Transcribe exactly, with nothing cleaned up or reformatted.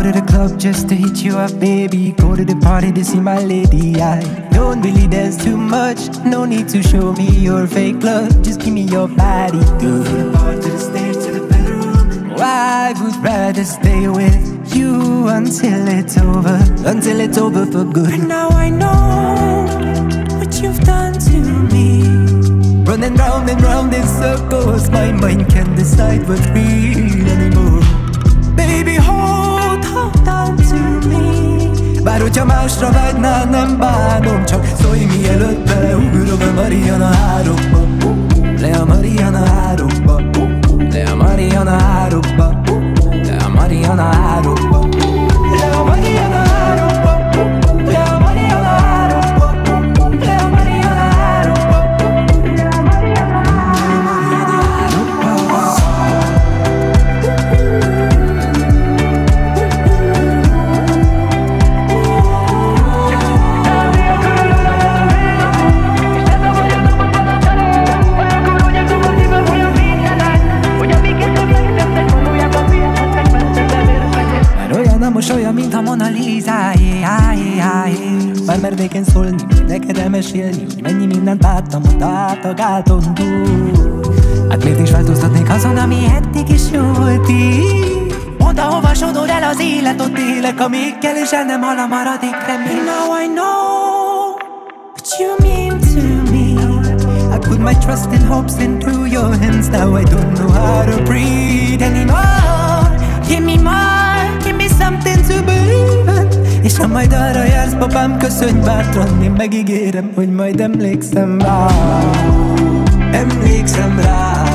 to the club just to hit you up, baby. Go to the party to see my lady. I don't really dance too much, no need to show me your fake love. Just give me your body, girl. To the bar, to the stage, to the bedroom. I would rather stay with you until it's over, until it's over for good. And now I know what you've done to me. Running round and round in circles, my mind can't decide what's real anymore. Baby, hold, hold on to me. Bár hogyha másra vágynál, nem bánom, csak szólj mielőtt beleugrok a Mariana háromba. Le a Mariana háromba. Le a Mariana háromba. Le a Mariana háromba. Le a Mariana háromba. Le a Mariana háromba. Le a Mariana háromba. Le a Mariana most olyan, mint a Mona Lisa. Bár mernék szólni, vagy neked elmesélni, hogy mennyi mindent láttam ott át a gáton túl. Hát miért is változtatnék azon, ami eddig is jó volt így? Mondd, ahova sodor el az élet, ott élek, amíg kell, és el nem hal a maradék remény. Now I know what you mean to me. I put my trust and hopes into your hands. Now I don't know how to breathe anymore. Give me more, give me something to believe in. És ha majd arra jársz, papám, köszönj bátran. Én megígérem, hogy majd emlékszem rá. Emlékszem rá.